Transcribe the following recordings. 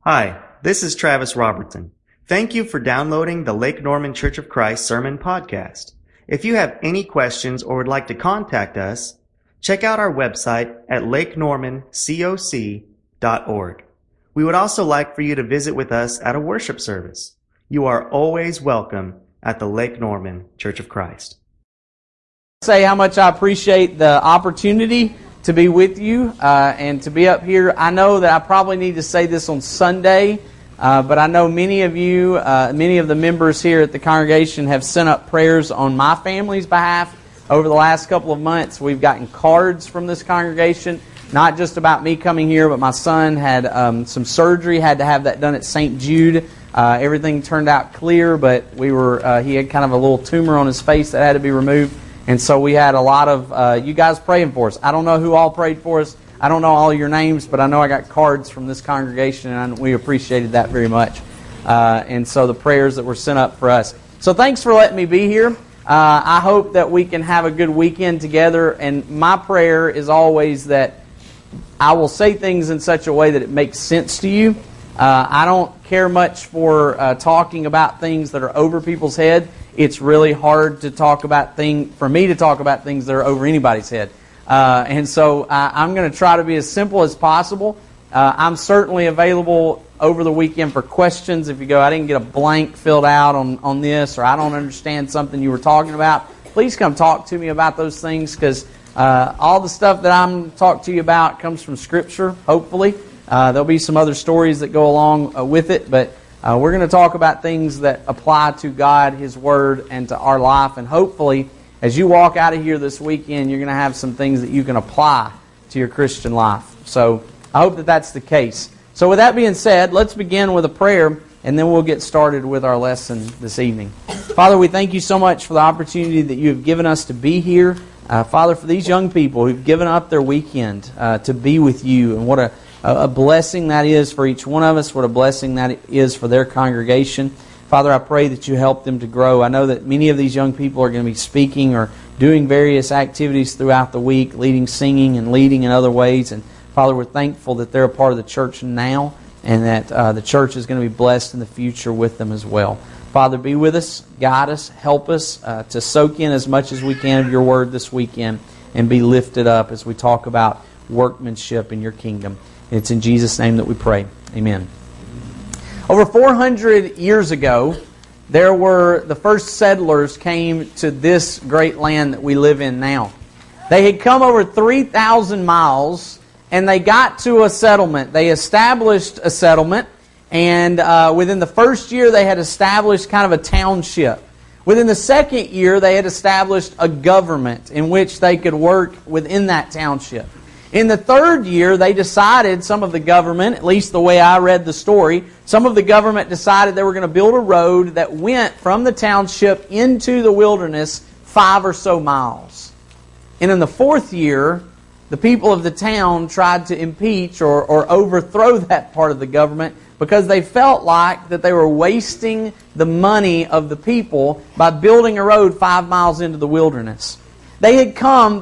Hi, this is Travis Robertson. Thank you for downloading the Lake Norman Church of Christ Sermon Podcast. If you have any questions or would like to contact us, check out our website at lakenormancoc.org. We would also like for you to visit with us at a worship service. You are always welcome at the Lake Norman Church of Christ. Say how much I appreciate the opportunity to be with you and to be up here. I know that I probably need to say this on Sunday, but I know many of you, many of the members here at the congregation have sent up prayers on my family's behalf over the last couple of months. We've gotten cards from this congregation, not just about me coming here, but my son had some surgery, had to have that done at St. Jude. Everything turned out clear, but he had kind of a little tumor on his face that had to be removed. And so we had a lot of you guys praying for us. I don't know who all prayed for us. I don't know all your names, but I know I got cards from this congregation, and we appreciated that very much. And so the prayers that were sent up for us. So thanks for letting me be here. I hope that we can have a good weekend together. And my prayer is always that I will say things in such a way that it makes sense to you. I don't care much for talking about things that are over people's head. It's really hard to talk about for me to talk about things that are over anybody's head. And so I'm going to try to be as simple as possible. I'm certainly available over the weekend for questions. If you go, I didn't get a blank filled out on this, or I don't understand something you were talking about, please come talk to me about those things, because all the stuff that I'm talking to you about comes from Scripture, hopefully. There'll be some other stories that go along with it, but we're going to talk about things that apply to God, His Word, and to our life. And hopefully, as you walk out of here this weekend, you're going to have some things that you can apply to your Christian life. So I hope that that's the case. So with that being said, let's begin with a prayer, and then we'll get started with our lesson this evening. Father, we thank you so much for the opportunity that you have given us to be here. Father, for these young people who've given up their weekend to be with you, and what a blessing that is for each one of us, what a blessing that is for their congregation. Father, I pray that you help them to grow. I know that many of these young people are going to be speaking or doing various activities throughout the week, singing and leading in other ways. And Father, we're thankful that they're a part of the church now, and that the church is going to be blessed in the future with them as well. Father, be with us, guide us, help us to soak in as much as we can of your word this weekend, and be lifted up as we talk about workmanship in your kingdom. It's in Jesus' name that we pray. Amen. Over 400 years ago, the first settlers came to this great land that we live in now. They had come over 3,000 miles, and they got to a settlement. They established a settlement, and within the first year, they had established kind of a township. Within the second year, they had established a government in which they could work within that township. In the third year, they decided, some of the government, at least the way I read the story, some of the government decided they were going to build a road that went from the township into the wilderness 5 or so miles. And in the fourth year, the people of the town tried to impeach or overthrow that part of the government, because they felt like that they were wasting the money of the people by building a road 5 miles into the wilderness. They had come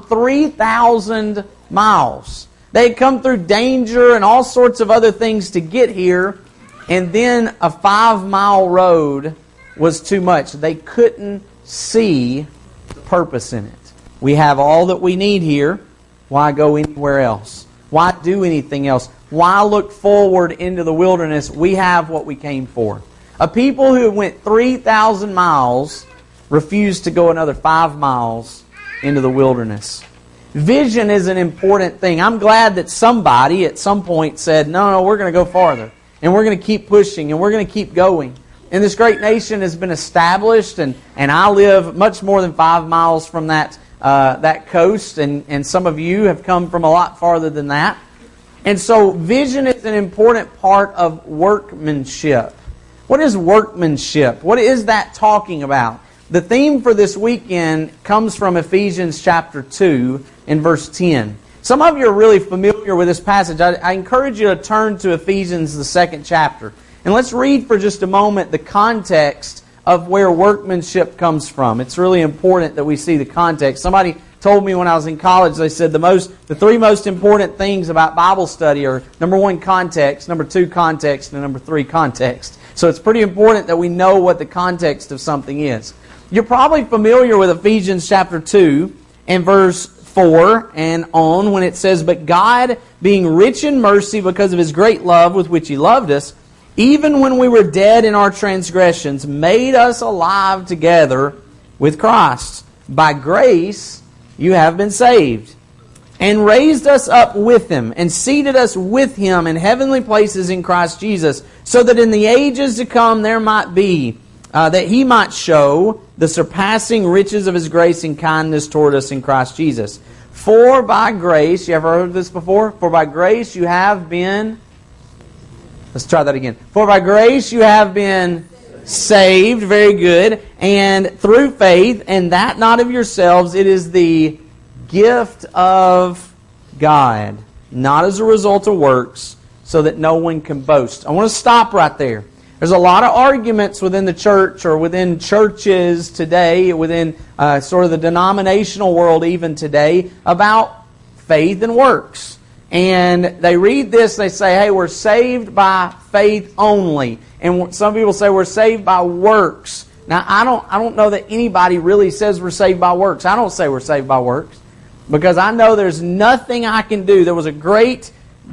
3,000 miles. They had come through danger and all sorts of other things to get here, and then a 5-mile road was too much. They couldn't see the purpose in it. We have all that we need here. Why go anywhere else? Why do anything else? Why look forward into the wilderness? We have what we came for. A people who went 3,000 miles refused to go another 5 miles into the wilderness. Vision is an important thing. I'm glad that somebody at some point said, no, we're going to go farther. And we're going to keep pushing, and we're going to keep going. And this great nation has been established, and I live much more than 5 miles from that coast, and some of you have come from a lot farther than that. And so vision is an important part of workmanship. What is workmanship? What is that talking about? The theme for this weekend comes from Ephesians chapter 2 in verse 10. Some of you are really familiar with this passage. I encourage you to turn to Ephesians, the 2nd chapter. And let's read for just a moment the context of where workmanship comes from. It's really important that we see the context. Somebody told me when I was in college, they said the three most important things about Bible study are, number 1, context, number 2, context, and number 3, context. So it's pretty important that we know what the context of something is. You're probably familiar with Ephesians chapter 2 and verse 4 and on when it says, "But God, being rich in mercy because of His great love with which He loved us, even when we were dead in our transgressions, made us alive together with Christ. By grace you have been saved, and raised us up with Him, and seated us with Him in heavenly places in Christ Jesus, so that in the ages to come there might be, that He might show the surpassing riches of His grace and kindness toward us in Christ Jesus. For by grace," you ever heard this before? "For by grace you have been," let's try that again. "For by grace you have been saved," very good, "and through faith, and that not of yourselves, it is the gift of God, not as a result of works, so that no one can boast." I want to stop right there. There's a lot of arguments within the church or within churches today, within sort of the denominational world even today, about faith and works. And they read this, they say, hey, we're saved by faith only. And some people say we're saved by works. Now, I don't know that anybody really says we're saved by works. I don't say we're saved by works, because I know there's nothing I can do. There was a great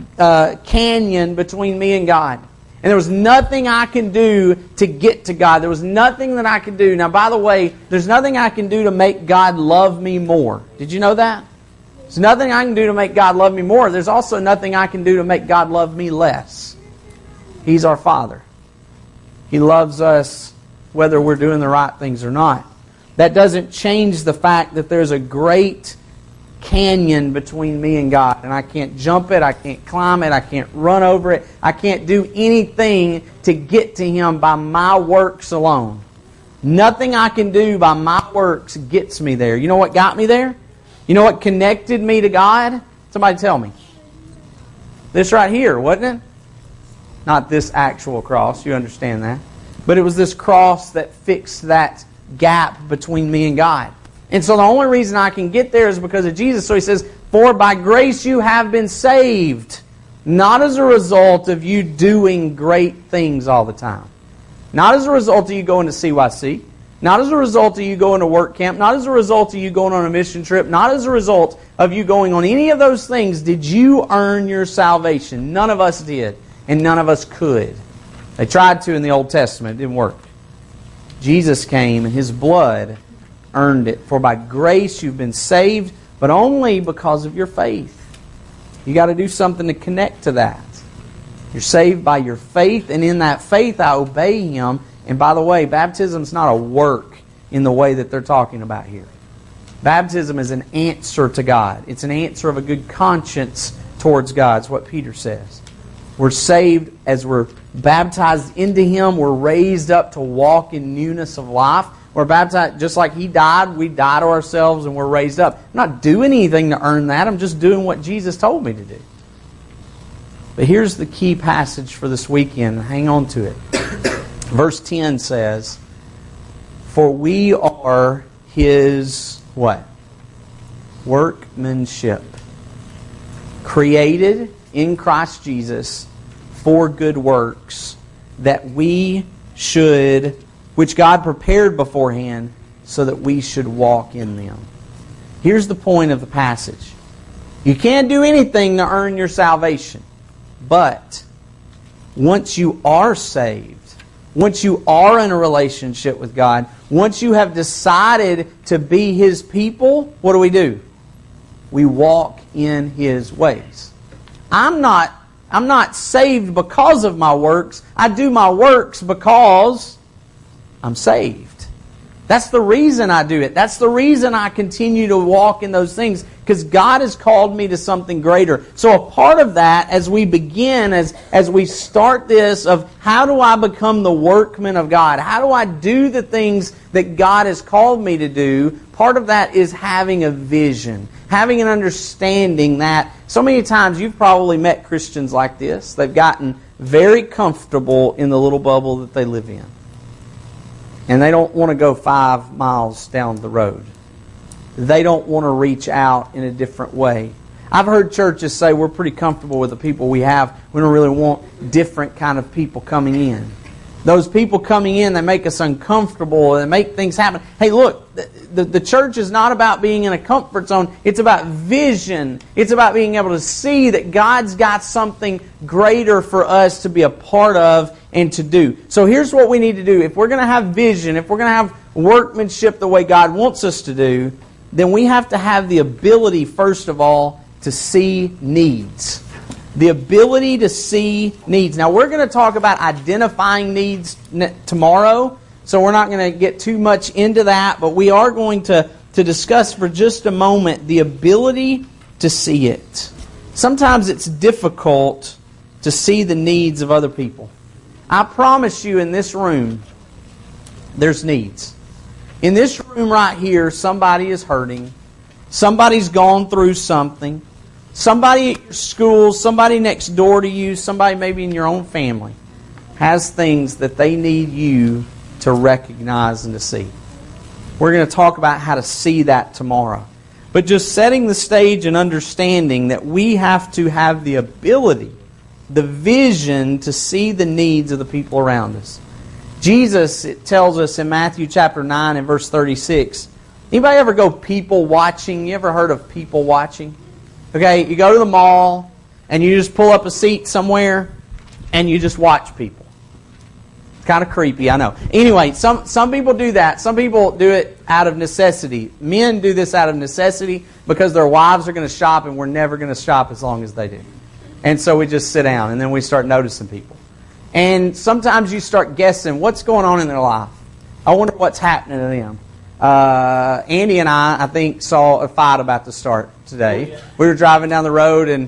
canyon between me and God. And there was nothing I can do to get to God. There was nothing that I could do. Now, by the way, there's nothing I can do to make God love me more. Did you know that? There's nothing I can do to make God love me more. There's also nothing I can do to make God love me less. He's our Father. He loves us whether we're doing the right things or not. That doesn't change the fact that there's a great canyon between me and God, and I can't jump it, I can't climb it, I can't run over it, I can't do anything to get to Him by my works alone. Nothing I can do by my works gets me there. You know what got me there? You know what connected me to God? Somebody tell me. This right here, wasn't it? Not this actual cross, you understand that. But it was this cross that fixed that gap between me and God. And so the only reason I can get there is because of Jesus. So He says, "For by grace you have been saved," not as a result of you doing great things all the time. Not as a result of you going to CYC. Not as a result of you going to work camp. Not as a result of you going on a mission trip. Not as a result of you going on any of those things did you earn your salvation. None of us did. And none of us could. They tried to in the Old Testament. It didn't work. Jesus came and His blood earned it. For by grace you've been saved, but only because of your faith. You got to do something to connect to that. You're saved by your faith, and in that faith I obey Him. And by the way, baptism's not a work in the way that they're talking about here. Baptism is an answer to God. It's an answer of a good conscience towards God. It's what Peter says. We're saved as we're baptized into Him. We're raised up to walk in newness of life. We're baptized just like He died. We die to ourselves and we're raised up. I'm not doing anything to earn that. I'm just doing what Jesus told me to do. But here's the key passage for this weekend. Hang on to it. Verse 10 says, "For we are His," what? "Workmanship, created in Christ Jesus for good works, that we should, which God prepared beforehand, so that we should walk in them." Here's the point of the passage. You can't do anything to earn your salvation. But once you are saved, once you are in a relationship with God, once you have decided to be His people, what do? We walk in His ways. I'm not saved because of my works. I do my works because I'm saved. That's the reason I do it. That's the reason I continue to walk in those things, because God has called me to something greater. So a part of that, as we begin, as we start this of how do I become the workman of God? How do I do the things that God has called me to do? Part of that is having a vision, having an understanding that so many times you've probably met Christians like this. They've gotten very comfortable in the little bubble that they live in. And they don't want to go 5 miles down the road. they don't want to reach out in a different way. I've heard churches say we're pretty comfortable with the people we have. We don't really want different kind of people coming in. Those people coming in, they make us uncomfortable, they make things happen. Hey, look, the church is not about being in a comfort zone. It's about vision. It's about being able to see that God's got something greater for us to be a part of and to do. So here's what we need to do. If we're going to have vision, if we're going to have workmanship the way God wants us to do, then we have to have the ability, first of all, to see needs. The ability to see needs. Now, we're going to talk about identifying needs tomorrow, so we're not going to get too much into that, but we are going to discuss for just a moment the ability to see it. Sometimes it's difficult to see the needs of other people. I promise you, in this room, there's needs. In this room right here, somebody is hurting. Somebody's gone through something. Somebody at your school, somebody next door to you, somebody maybe in your own family has things that they need you to recognize and to see. We're going to talk about how to see that tomorrow. But just setting the stage and understanding that we have to have the ability, the vision to see the needs of the people around us. Jesus, it tells us in Matthew chapter 9 and verse 36. Anybody ever go people watching? You ever heard of people watching? Okay, you go to the mall and you just pull up a seat somewhere and you just watch people. It's kind of creepy, I know. Anyway, some people do that. Some people do it out of necessity. Men do this out of necessity because their wives are going to shop and we're never going to shop as long as they do. And so we just sit down and then we start noticing people. And sometimes you start guessing what's going on in their life. I wonder what's happening to them. Andy and I think, saw a fight about to start today. Oh, yeah. We were driving down the road, and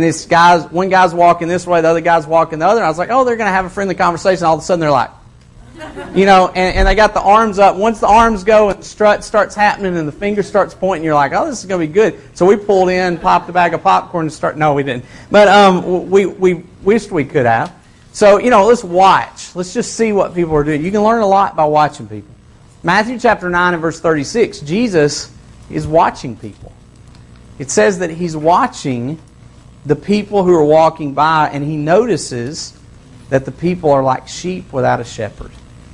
one guy's walking this way, the other guy's walking the other. I was like, oh, they're going to have a friendly conversation. All of a sudden, they're like, and they got the arms up. Once the arms go and the strut starts happening and the finger starts pointing, you're like, oh, this is going to be good. So we pulled in, popped a bag of popcorn, and started. No, we didn't. But we wished we could have. So, let's watch. Let's just see what people are doing. You can learn a lot by watching people. Matthew chapter 9 and verse 36, Jesus is watching people. It says that He's watching the people who are walking by, and He notices that the people are like sheep without a shepherd.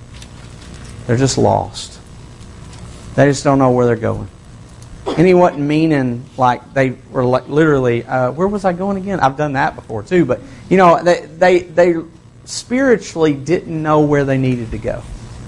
They're just lost. They just don't know where they're going. And He wasn't meaning like they were like literally, where was I going again? I've done that before too, but they spiritually didn't know where they needed to go.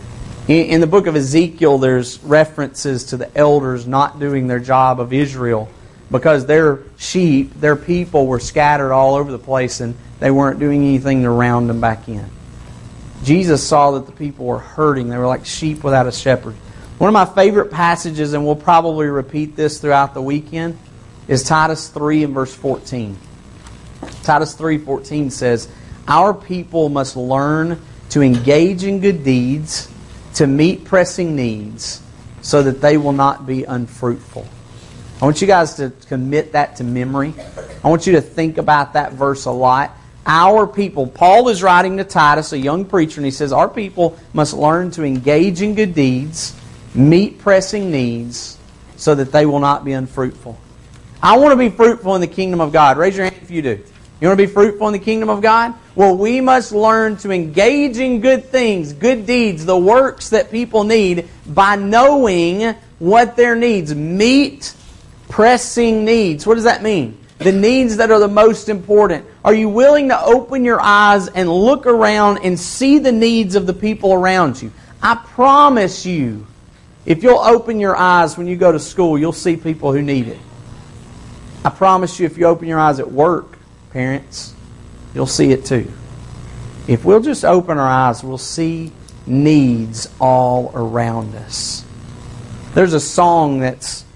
In the book of Ezekiel, there's references to the elders not doing their job of Israel because their sheep, their people were scattered all over the place and they weren't doing anything to round them back in. Jesus saw that the people were hurting. They were like sheep without a shepherd. One of my favorite passages, and we'll probably repeat this throughout the weekend, is Titus 3 and verse 14. Titus 3:14 says, our people must learn to engage in good deeds, to meet pressing needs, so that they will not be unfruitful. I want you guys to commit that to memory. I want you to think about that verse a lot. Our people, Paul is writing to Titus, a young preacher, and he says, our people must learn to engage in good deeds, meet pressing needs, so that they will not be unfruitful. I want to be fruitful in the kingdom of God. Raise your hand if you do. You want to be fruitful in the kingdom of God? Well, we must learn to engage in good things, good deeds, the works that people need by knowing what their needs. Meet pressing needs. What does that mean? The needs that are the most important. Are you willing to open your eyes and look around and see the needs of the people around you? I promise you, if you'll open your eyes when you go to school, you'll see people who need it. I promise you, if you open your eyes at work, parents, you'll see it too. If we'll just open our eyes, we'll see needs all around us. There's a song that's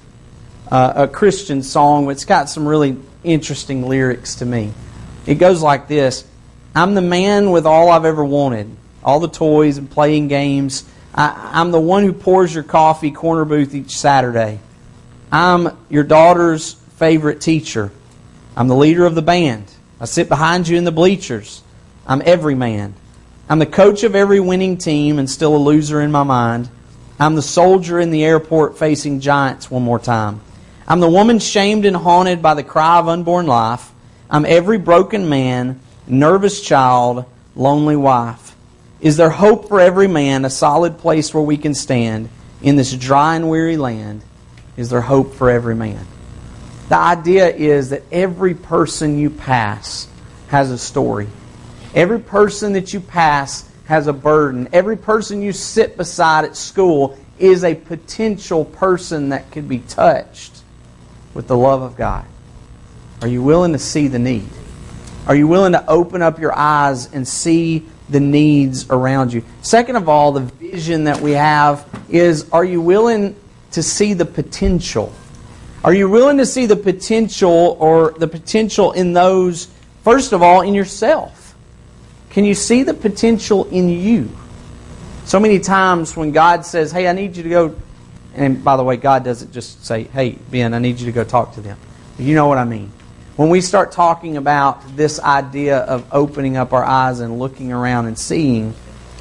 a Christian song. It's got some really interesting lyrics to me. It goes like this. I'm the man with all I've ever wanted. All the toys and playing games. I'm the one who pours your coffee corner booth each Saturday. I'm your daughter's favorite teacher. I'm the leader of the band. I sit behind you in the bleachers. I'm every man. I'm the coach of every winning team and still a loser in my mind. I'm the soldier in the airport facing giants one more time. I'm the woman shamed and haunted by the cry of unborn life. I'm every broken man, nervous child, lonely wife. Is there hope for every man, a solid place where we can stand in this dry and weary land? Is there hope for every man? The idea is that every person you pass has a story. Every person that you pass has a burden. Every person you sit beside at school is a potential person that could be touched with the love of God. Are you willing to see the need? Are you willing to open up your eyes and see the needs around you? Second of all, the vision that we have is, are you willing to see the potential? Are you willing to see the potential, or the potential in those, first of all, in yourself? Can you see the potential in you? So many times when God says, hey, I need you to go, and by the way, God doesn't just say, hey, Ben, I need you to go talk to them. You know what I mean. When we start talking about this idea of opening up our eyes and looking around and seeing,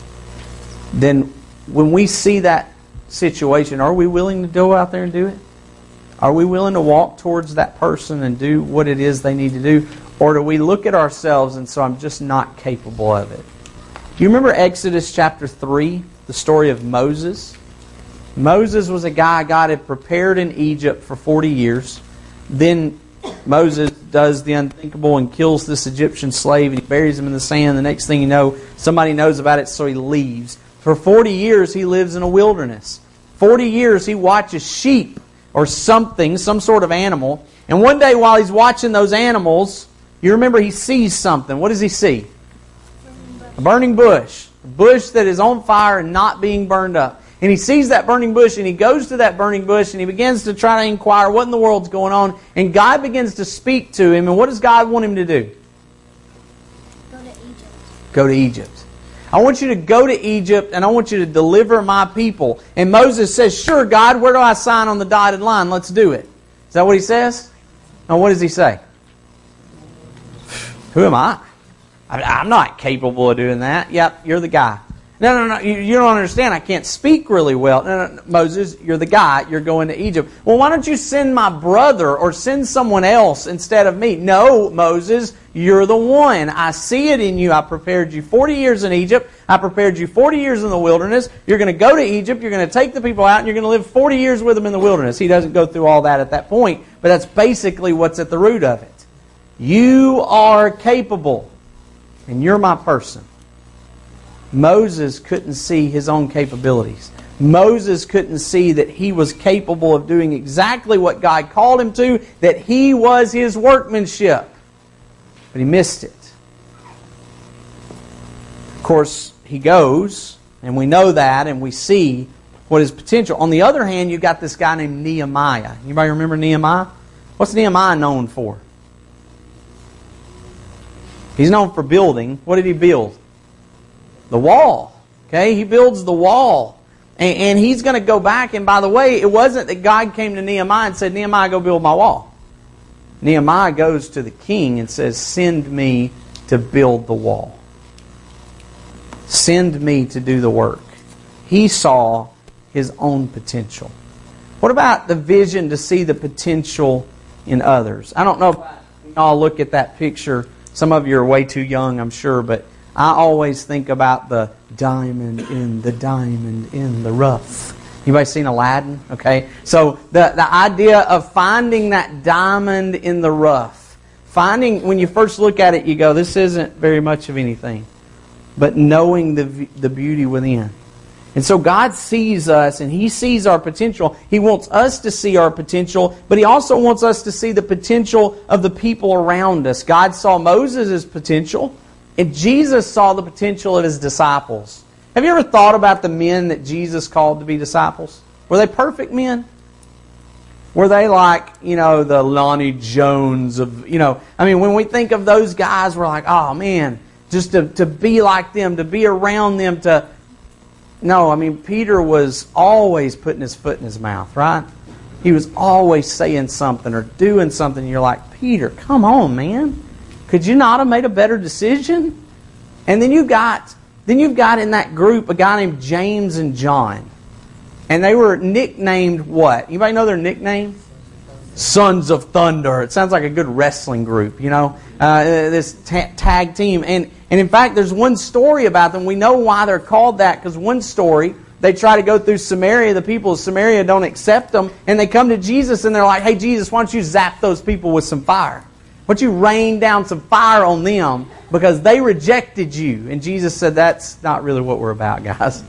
then when we see that situation, are we willing to go out there and do it? Are we willing to walk towards that person and do what it is they need to do? Or do we look at ourselves and so I'm just not capable of it? Do you remember Exodus chapter 3, the story of Moses? Moses was a guy God had prepared in Egypt for 40 years. Then Moses does the unthinkable and kills this Egyptian slave and he buries him in the sand. The next thing you know, somebody knows about it, so he leaves. For 40 years he lives in a wilderness. 40 years he watches sheep or something, some sort of animal. And one day while he's watching those animals, you remember he sees something. What does he see? A burning bush. A bush that is on fire and not being burned up. And he sees that burning bush and he goes to that burning bush and he begins to try to inquire what in the world's going on. And God begins to speak to him. And what does God want him to do? Go to Egypt. Go to Egypt. I want you to go to Egypt and I want you to deliver my people. And Moses says, sure, God, where do I sign on the dotted line? Let's do it. Is that what he says? Now what does he say? Who am I? I'm not capable of doing that. Yep, you're the guy. No, you don't understand. I can't speak really well. No, Moses, you're the guy. You're going to Egypt. Well, why don't you send my brother or send someone else instead of me? No, Moses, you're the one. I see it in you. I prepared you 40 years in Egypt. I prepared you 40 years in the wilderness. You're going to go to Egypt. You're going to take the people out and you're going to live 40 years with them in the wilderness. He doesn't go through all that at that point, but that's basically what's at the root of it. You are capable and you're my person. Moses couldn't see his own capabilities. Moses couldn't see that he was capable of doing exactly what God called him to, that he was his workmanship. But he missed it. Of course, he goes, and we know that, and we see what his potential. On the other hand, you've got this guy named Nehemiah. Anybody remember Nehemiah? What's Nehemiah known for? He's known for building. What did he build? The wall. Okay, he builds the wall. And he's going to go back. And by the way, it wasn't that God came to Nehemiah and said, Nehemiah, go build my wall. Nehemiah goes to the king and says, send me to build the wall. Send me to do the work. He saw his own potential. What about the vision to see the potential in others? I don't know if you all look at that picture. Some of you are way too young, I'm sure, but I always think about the diamond in the rough. Anybody seen Aladdin? Okay. So the idea of finding that diamond in the rough. Finding, when you first look at it, you go, this isn't very much of anything. But knowing the beauty within. And so God sees us and He sees our potential. He wants us to see our potential, but He also wants us to see the potential of the people around us. God saw Moses' potential. And Jesus saw the potential of His disciples. Have you ever thought about the men that Jesus called to be disciples? Were they perfect men? Were they like, the Lonnie Jones of, when we think of those guys, we're like, oh man, just to be like them, to be around them, Peter was always putting his foot in his mouth, right? He was always saying something or doing something. You're like, Peter, come on, man. Could you not have made a better decision? And then you've got in that group a guy named James and John. And they were nicknamed what? Anybody know their nickname? Sons of Thunder. It sounds like a good wrestling group, you know. This tag team. And in fact, there's one story about them. We know why they're called that, because one story, they try to go through Samaria. The people of Samaria don't accept them. And they come to Jesus and they're like, hey, Jesus, why don't you zap those people with some fire? Why don't you rain down some fire on them because they rejected you? And Jesus said, that's not really what we're about, guys.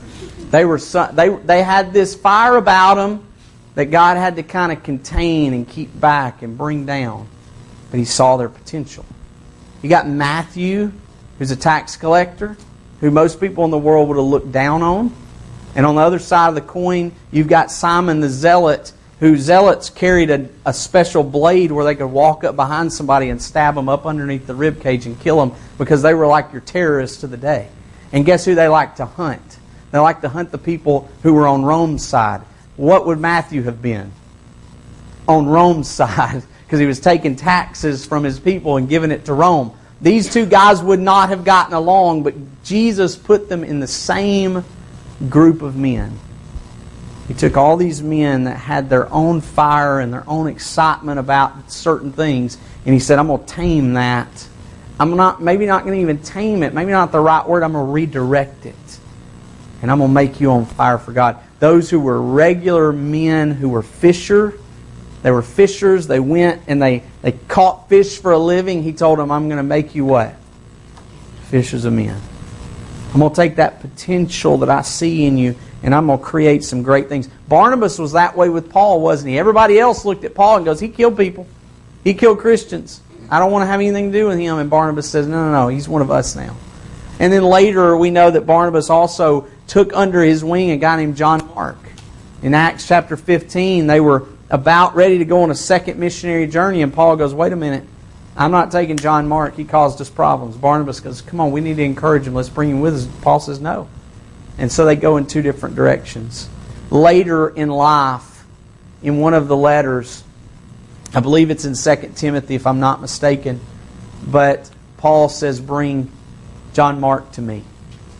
They had this fire about them that God had to kind of contain and keep back and bring down. But He saw their potential. You got Matthew, who's a tax collector, who most people in the world would have looked down on. And on the other side of the coin, you've got Simon the Zealot, who zealots carried a special blade where they could walk up behind somebody and stab them up underneath the rib cage and kill them because they were like your terrorists of the day. And guess who they liked to hunt? They liked to hunt the people who were on Rome's side. What would Matthew have been? On Rome's side, because he was taking taxes from his people and giving it to Rome. These two guys would not have gotten along, but Jesus put them in the same group of men. He took all these men that had their own fire and their own excitement about certain things, and He said, I'm going to tame that. Maybe not going to even tame it. Maybe not the right word. I'm going to redirect it. And I'm going to make you on fire for God. Those who were regular men who were they were fishers. They went and they caught fish for a living. He told them, I'm going to make you what? Fishers of men. I'm going to take that potential that I see in you and I'm going to create some great things. Barnabas was that way with Paul, wasn't he? Everybody else looked at Paul and goes, he killed people. He killed Christians. I don't want to have anything to do with him. And Barnabas says, no, he's one of us now. And then later we know that Barnabas also took under his wing a guy named John Mark. In Acts chapter 15, they were about ready to go on a second missionary journey, and Paul goes, wait a minute, I'm not taking John Mark. He caused us problems. Barnabas goes, come on, we need to encourage him. Let's bring him with us. Paul says no. And so they go in two different directions. Later in life, in one of the letters, I believe it's in 2 Timothy if I'm not mistaken, but Paul says, bring John Mark to me.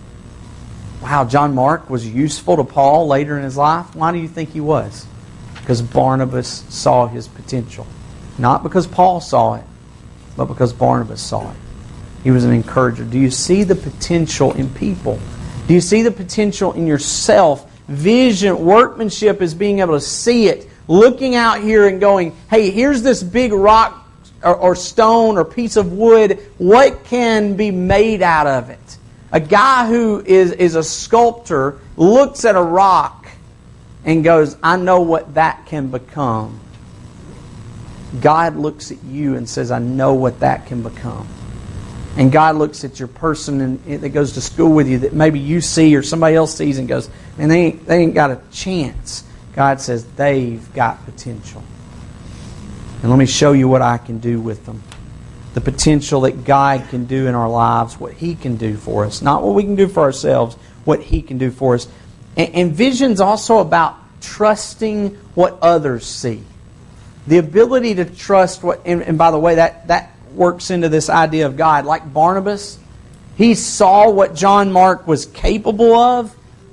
Wow, John Mark was useful to Paul later in his life. Why do you think he was? Because Barnabas saw his potential. Not because Paul saw it, but because Barnabas saw it. He was an encourager. Do you see the potential in people? Do you see the potential in yourself? Vision, workmanship is being able to see it. Looking out here and going, hey, here's this big rock or stone or piece of wood. What can be made out of it? A guy who is a sculptor looks at a rock and goes, I know what that can become. God looks at you and says, I know what that can become. And God looks at your person that goes to school with you that maybe you see or somebody else sees and goes, man, they ain't got a chance. God says, they've got potential. And let me show you what I can do with them. The potential that God can do in our lives, what He can do for us. Not what we can do for ourselves, what He can do for us. And vision's also about trusting what others see. The ability to trust what, and by the way, that works into this idea of God. Like Barnabas, he saw what John Mark was capable of,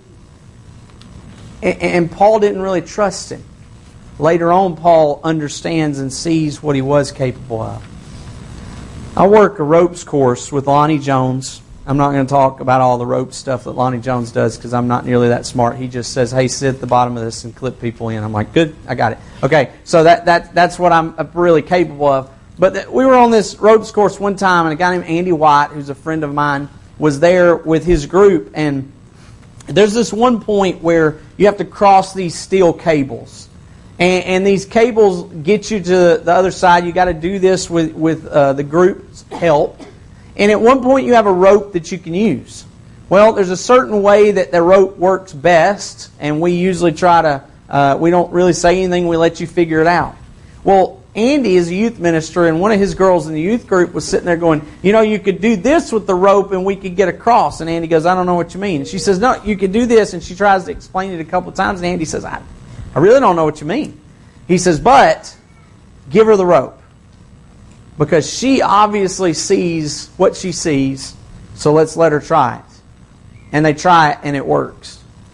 and Paul didn't really trust him. Later on, Paul understands and sees what he was capable of. I work a ropes course with Lonnie Jones. I'm not going to talk about all the rope stuff that Lonnie Jones does because I'm not nearly that smart. He just says, hey, sit at the bottom of this and clip people in. I'm like, good, I got it. Okay, so that's what I'm really capable of. But we were on this ropes course one time, and a guy named Andy White, who's a friend of mine, was there with his group. And there's this one point where you have to cross these steel cables. And these cables get you to the other side. You got to do this with the group's help. And at one point you have a rope that you can use. Well, there's a certain way that the rope works best, and we usually try to, we don't really say anything, we let you figure it out. Well, Andy is a youth minister, and one of his girls in the youth group was sitting there going, you know, you could do this with the rope and we could get across. And Andy goes, I don't know what you mean. And she says, no, you could do this. And she tries to explain it a couple of times, and Andy says, I really don't know what you mean. He says, but give her the rope. Because she obviously sees what she sees, so let's let her try it. And they try it, and it works.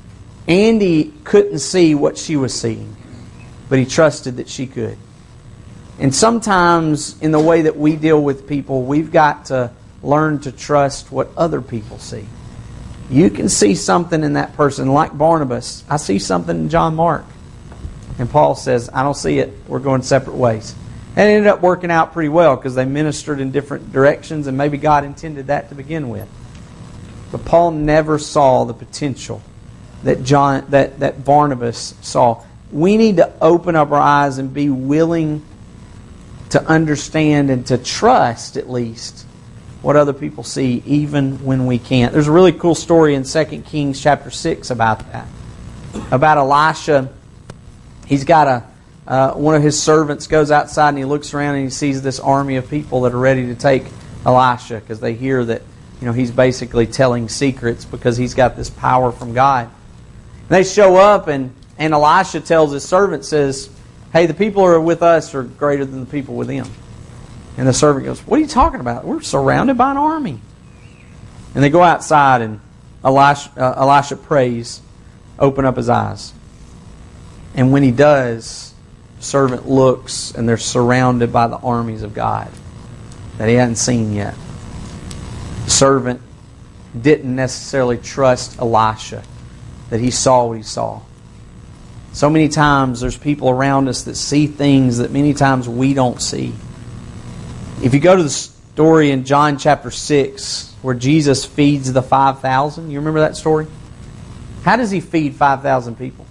Andy couldn't see what she was seeing, but he trusted that she could. And sometimes in the way that we deal with people, we've got to learn to trust what other people see. You can see something in that person, like Barnabas. I see something in John Mark. And Paul says, I don't see it. We're going separate ways. And it ended up working out pretty well because they ministered in different directions, and maybe God intended that to begin with. But Paul never saw the potential that Barnabas saw. We need to open up our eyes and be willing to understand and to trust, at least, what other people see, even when we can't. There's a really cool story in 2 Kings chapter 6 about that. About Elisha. He's got one of his servants goes outside and he looks around and he sees this army of people that are ready to take Elisha because they hear that he's basically telling secrets because he's got this power from God. And they show up and Elisha tells his servant, says, hey, the people who are with us are greater than the people with them. And the servant goes, what are you talking about? We're surrounded by an army. And they go outside and Elisha prays, open up his eyes. And when he does, the servant looks and they're surrounded by the armies of God that he hadn't seen yet. The servant didn't necessarily trust Elisha that he saw what he saw. So many times there's people around us that see things that many times we don't see. If you go to the story in John chapter 6 where Jesus feeds the 5,000, you remember that story? How does he feed 5,000 people?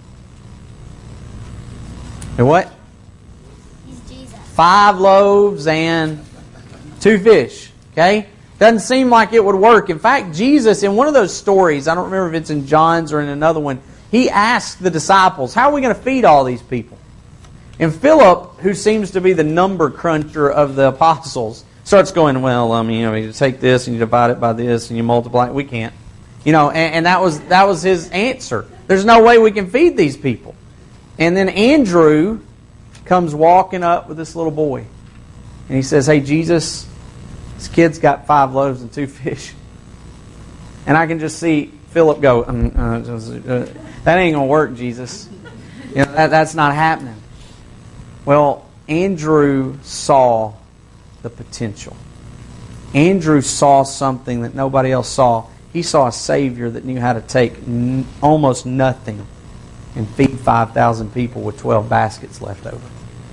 And what? He's Jesus. 5 loaves and 2 fish. Okay? Doesn't seem like it would work. In fact, Jesus, in one of those stories, I don't remember if it's in John's or in another one, he asked the disciples, how are we going to feed all these people? And Philip, who seems to be the number cruncher of the apostles, starts going, well, you take this and you divide it by this and you multiply it. We can't. And that was his answer. There's no way we can feed these people. And then Andrew comes walking up with this little boy. And he says, hey, Jesus, this kid's got 5 loaves and 2 fish. And I can just see Philip go, that ain't going to work, Jesus. That's not happening. Well, Andrew saw the potential. Andrew saw something that nobody else saw. He saw a Savior that knew how to take almost nothing and feed 5,000 people with 12 baskets left over.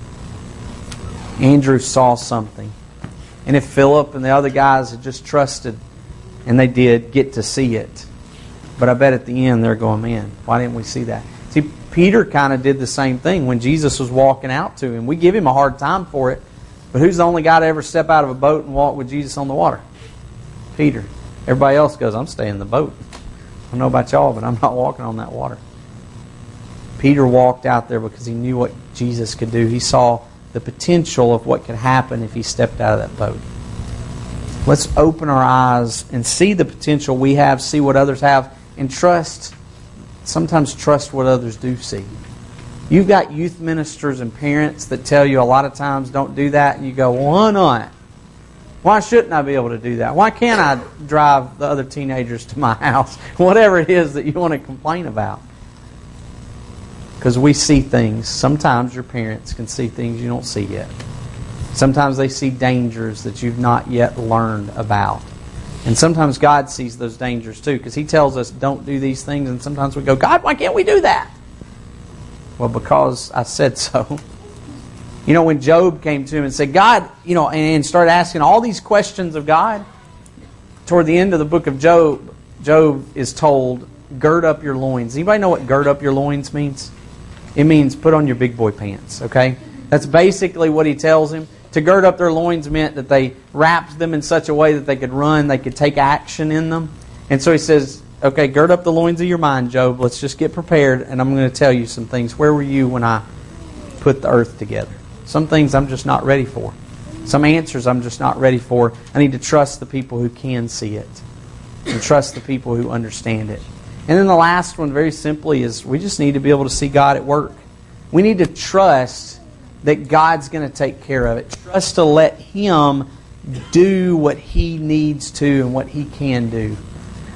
Andrew saw something. And if Philip and the other guys had just trusted, and they did get to see it, but I bet at the end they're going, man, why didn't we see that? See, Peter kind of did the same thing when Jesus was walking out to him. We give him a hard time for it, but who's the only guy to ever step out of a boat and walk with Jesus on the water? Peter. Everybody else goes, I'm staying in the boat. I don't know about y'all, but I'm not walking on that water. Peter walked out there because he knew what Jesus could do. He saw the potential of what could happen if he stepped out of that boat. Let's open our eyes and see the potential we have, see what others have, and sometimes trust what others do see. You've got youth ministers and parents that tell you a lot of times don't do that, and you go, why not? Why shouldn't I be able to do that? Why can't I drive the other teenagers to my house? Whatever it is that you want to complain about. Because we see things. Sometimes your parents can see things you don't see yet. Sometimes they see dangers that you've not yet learned about. And sometimes God sees those dangers too, because He tells us don't do these things, and sometimes we go, God, why can't we do that? Well, because I said so. When Job came to him and said, God, and started asking all these questions of God, toward the end of the book of Job, Job is told, gird up your loins. Anybody know what gird up your loins means? It means put on your big boy pants, okay? That's basically what he tells him. To gird up their loins meant that they wrapped them in such a way that they could run, they could take action in them. And so he says, okay, gird up the loins of your mind, Job. Let's just get prepared, and I'm going to tell you some things. Where were you when I put the earth together? Some things I'm just not ready for. Some answers I'm just not ready for. I need to trust the people who can see it. And trust the people who understand it. And then the last one, very simply, is we just need to be able to see God at work. We need to trust that God's going to take care of it. Trust to let Him do what He needs to and what He can do.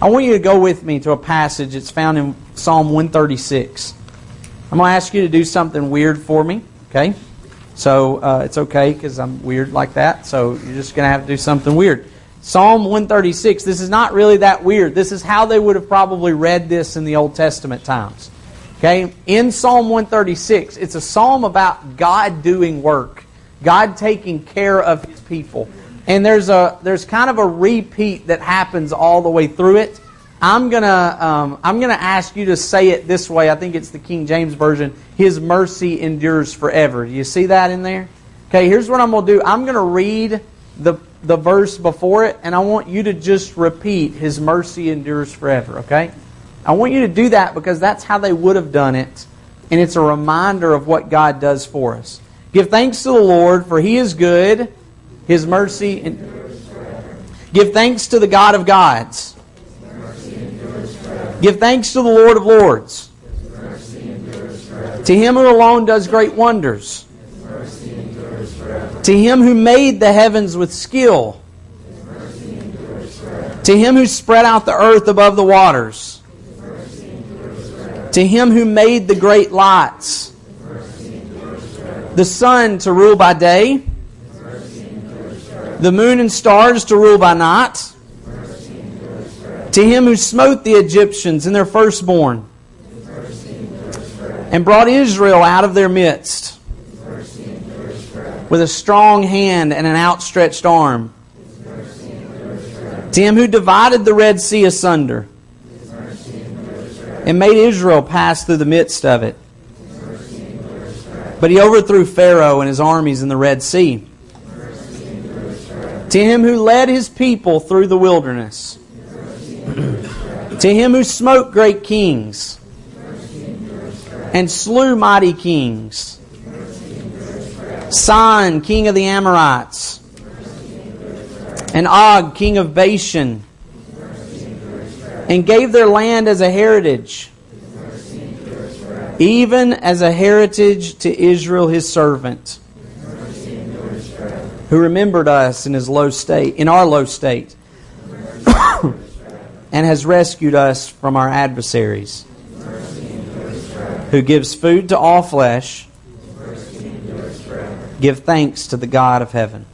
I want you to go with me to a passage that's found in Psalm 136. I'm going to ask you to do something weird for me, okay? So it's okay because I'm weird like that, so you're just going to have to do something weird. Psalm 136, this is not really that weird. This is how they would have probably read this in the Old Testament times. Okay? In Psalm 136, it's a psalm about God doing work, God taking care of His people. And there's kind of a repeat that happens all the way through it. I'm gonna ask you to say it this way. I think it's the King James Version. His mercy endures forever. Do you see that in there? Okay, here's what I'm going to do. I'm going to read the verse before it, and I want you to just repeat, His mercy endures forever, okay? I want you to do that because that's how they would have done it, and it's a reminder of what God does for us. Give thanks to the Lord, for He is good. His mercy endures forever. Give thanks to the God of gods. His mercy endures forever. Give thanks to the Lord of lords. His mercy endures forever. To Him who alone does great wonders. His mercy endures forever. To Him who made the heavens with skill. His mercy endures forever. To Him who spread out the earth above the waters. His mercy endures forever. To Him who made the great lights. His mercy endures forever. The sun to rule by day. His mercy endures forever. The moon and stars to rule by night. His mercy endures forever. To Him who smote the Egyptians in their firstborn. His mercy endures forever. And brought Israel out of their midst. With a strong hand and an outstretched arm. His mercy endures forever. To Him who divided the Red Sea asunder. His mercy endures forever. And made Israel pass through the midst of it. His mercy endures forever. But He overthrew Pharaoh and his armies in the Red Sea. His mercy endures forever. To Him who led His people through the wilderness. His mercy endures forever. To Him who smote great kings. His mercy endures forever. And slew mighty kings. Sihon, king of the Amorites, and Og, king of Bashan, and gave their land as a heritage, even as a heritage to Israel His servant, who remembered us in His low state, in our low state, and has rescued us from our adversaries, who gives food to all flesh. Give thanks to the God of heaven.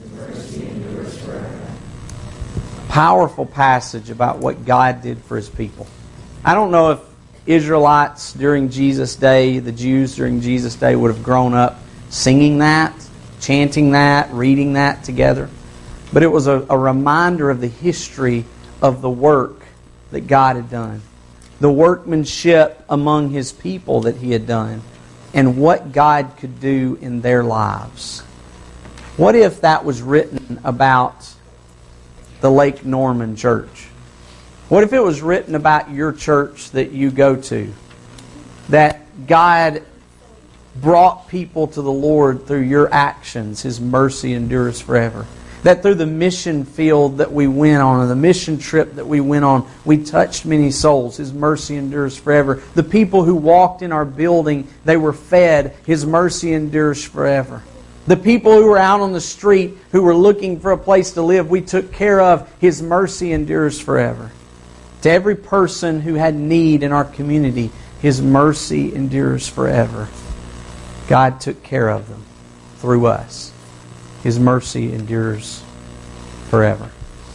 Powerful passage about what God did for His people. I don't know if Israelites during Jesus' day, the Jews during Jesus' day, would have grown up singing that, chanting that, reading that together. But it was a reminder of the history of the work that God had done. The workmanship among His people that He had done. And what God could do in their lives. What if that was written about the Lake Norman Church? What if it was written about your church that you go to? That God brought people to the Lord through your actions. His mercy endures forever. That through the mission field that we went on, or the mission trip that we went on, we touched many souls. His mercy endures forever. The people who walked in our building, they were fed. His mercy endures forever. The people who were out on the street, who were looking for a place to live, we took care of. His mercy endures forever. To every person who had need in our community, His mercy endures forever. God took care of them through us. His mercy endures forever.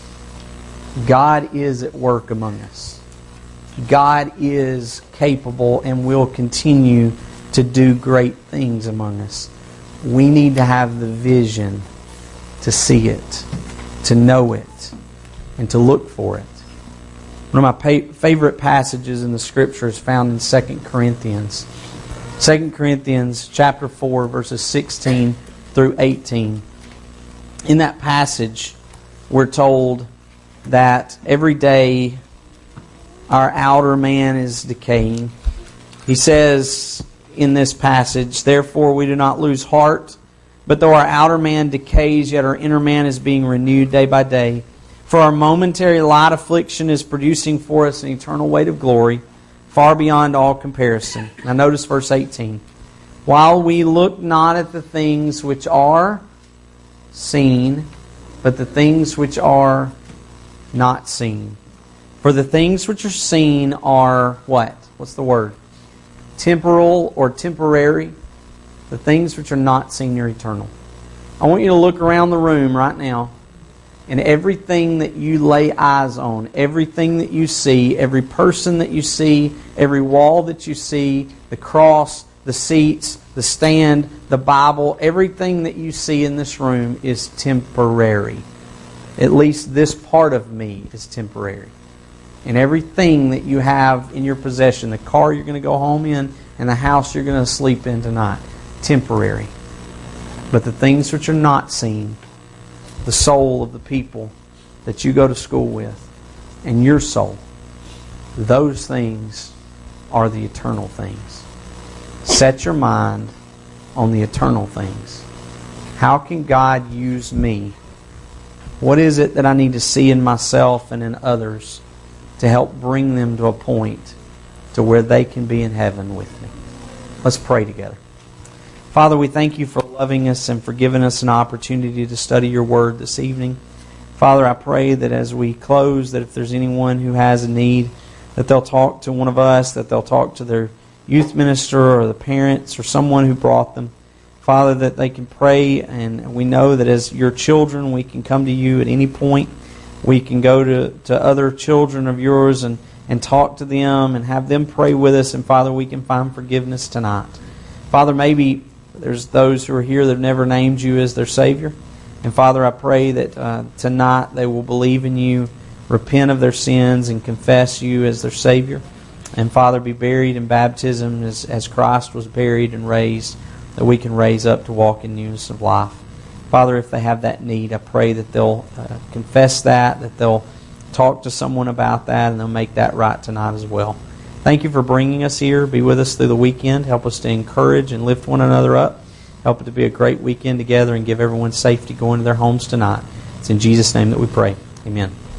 God is at work among us. God is capable and will continue to do great things among us. We need to have the vision to see it, to know it, and to look for it. One of my favorite passages in the Scripture is found in 2 Corinthians. 2 Corinthians chapter 4, verses 16 through 18. In that passage, we're told that every day our outer man is decaying. He says in this passage, "Therefore we do not lose heart, but though our outer man decays, yet our inner man is being renewed day by day. For our momentary light affliction is producing for us an eternal weight of glory, far beyond all comparison." Now notice verse 18. "While we look not at the things which are seen, but the things which are not seen. For the things which are seen are what? What's the word? Temporal or temporary. The things which are not seen are eternal. I want you to look around the room right now, and everything that you lay eyes on, everything that you see, every person that you see, every wall that you see, the cross, the seats, the stand, the Bible, everything that you see in this room is temporary. At least this part of me is temporary. And everything that you have in your possession, the car you're going to go home in and the house you're going to sleep in tonight, temporary. But the things which are not seen, the soul of the people that you go to school with, and your soul, those things are the eternal things. Set your mind on the eternal things. How can God use me? What is it that I need to see in myself and in others to help bring them to a point to where they can be in heaven with me? Let's pray together. Father, we thank you for loving us and for giving us an opportunity to study your word this evening. Father, I pray that as we close, that if there's anyone who has a need, that they'll talk to one of us, that they'll talk to their youth minister or the parents or someone who brought them. Father, that they can pray, and we know that as your children, we can come to you at any point. We can go to other children of yours and talk to them and have them pray with us, and Father, we can find forgiveness tonight. Father, maybe there's those who are here that have never named you as their Savior. And Father, I pray that tonight they will believe in you, repent of their sins, and confess you as their Savior. And Father, be buried in baptism as Christ was buried and raised, that we can raise up to walk in newness of life. Father, if they have that need, I pray that they'll confess that they'll talk to someone about that, and they'll make that right tonight as well. Thank you for bringing us here. Be with us through the weekend. Help us to encourage and lift one another up. Help it to be a great weekend together, and give everyone safety going to their homes tonight. It's in Jesus' name that we pray. Amen.